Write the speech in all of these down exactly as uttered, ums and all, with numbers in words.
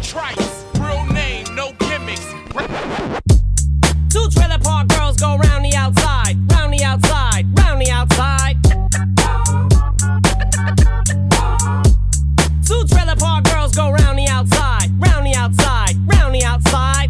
Trice, real name, no gimmicks. Two trailer park girls go round the outside, round the outside, round the outside. Two trailer park girls go round the outside, round the outside, round the outside.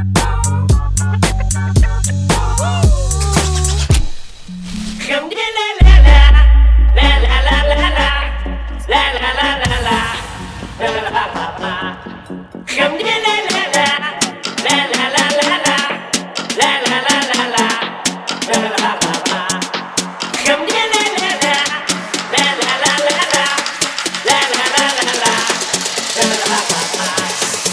Come get la la la, la la la la la, la la la la la, la la la la la. Come get la la la, la la la la la, la la la la la, la la la la la. Come get la la la, la la la la la, la la la la la, la la la la la.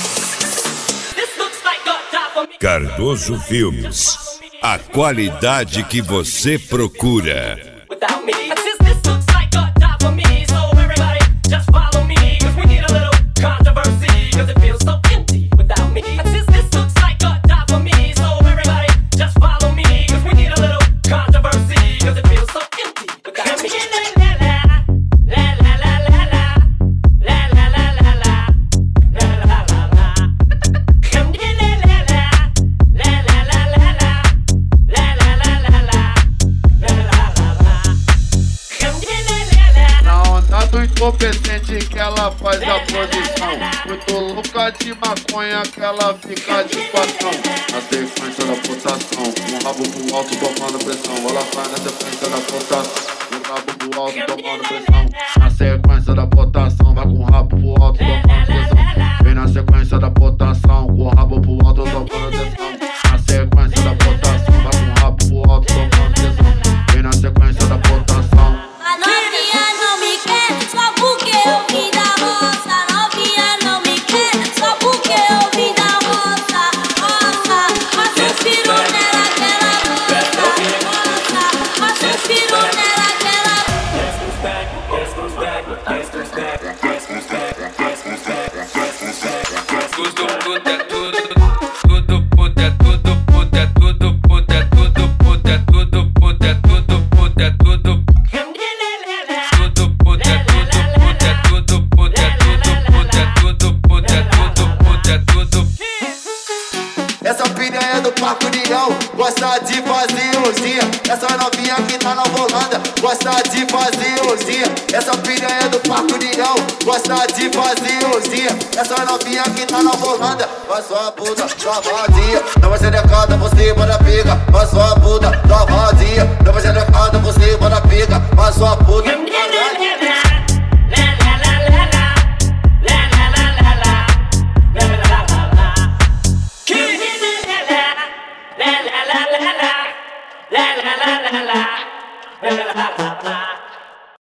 This looks like a job for me. Cardoso Filmes. A qualidade que você procura. Without me, this, this looks like a job for me. So everybody, just follow me, 'cause we need a little controversy, 'cause it feels so empty without me. This, this looks like a job for me. So everybody, just follow me, 'cause we need a little controversy, 'cause it feels so empty without me. La la la la la, la la la la la, la la la la la. Come get la la la, la la la la la, la la la la la, la la la la la. Come get la la la. Na onda do incompetente que ela faz a posição. Muito louca de maconha que ela fica de patrão. Na sequência da potação, com o rabo pro alto tomando pressão. Ela faz na sequência da potação, com o rabo pro alto tomando pressão. Na sequência da potação, vai com o rabo pro alto tomando pressão. Vem na sequência da potação, com o rabo pro alto tomando pressão. Na sequência da potação, vai com o rabo pro alto tomando pressão. Vem na sequência da potação. A novinha não me quer, só porque eu vim da roça. A novinha não me quer, só porque eu vim da roça. Roça, mas eu piro nela que ela gosta. Roça, mas eu piro nela que ela gosta. Guess who's back? Guess who's back? Guess who's back? Guess who's back? Guess who's back? Guess who's back? Guess who's Tudo puta é tudo, tudo puta é tudo puta é tudo puta é tudo puta é tudo puta é tudo puta é tudo. Tudo puta é tudo puta é tudo puta é tudo puta é tudo puta é tudo puta é tudo. Essa piranha do Parque União gosta de fazer orgia. Essa novinha que tá na Holanda gosta de fazer orgia. Essa piranha do Parque União gosta de fazer orgia. Essa novinha que tá na Holanda faz sua puta travadinha. Não vai ser decada, você bora pica. Faz sua puta travadinha. Não vai ser decada, você bora pica. Faz sua puta travadinha. La la la la la, la la la la la, la la la la la.